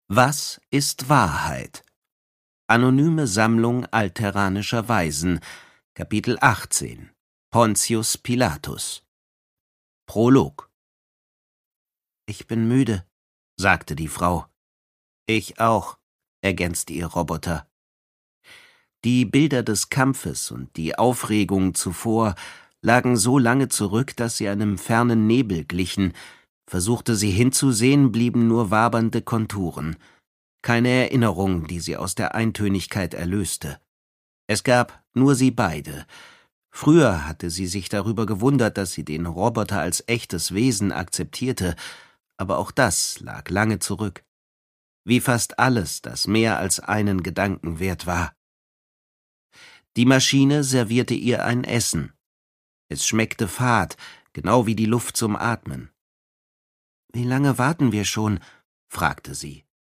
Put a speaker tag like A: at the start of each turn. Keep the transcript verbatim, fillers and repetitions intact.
A: Was ist Wahrheit? Anonyme Sammlung alteranischer Weisen, Kapitel achtzehn. Pontius Pilatus. Prolog. »Ich bin müde«, sagte die Frau. »Ich auch«, ergänzte ihr Roboter. Die Bilder des Kampfes und die Aufregung zuvor lagen so lange zurück, dass sie einem fernen Nebel glichen. Versuchte sie hinzusehen, blieben nur wabernde Konturen. Keine Erinnerung, die sie aus der Eintönigkeit erlöste. Es gab nur sie beide. Früher hatte sie sich darüber gewundert, dass sie den Roboter als echtes Wesen akzeptierte, aber auch das lag lange zurück. Wie fast alles, das mehr als einen Gedanken wert war. Die Maschine servierte ihr ein Essen. Es schmeckte fad, genau wie die Luft zum Atmen. »Wie lange warten wir schon?« fragte sie.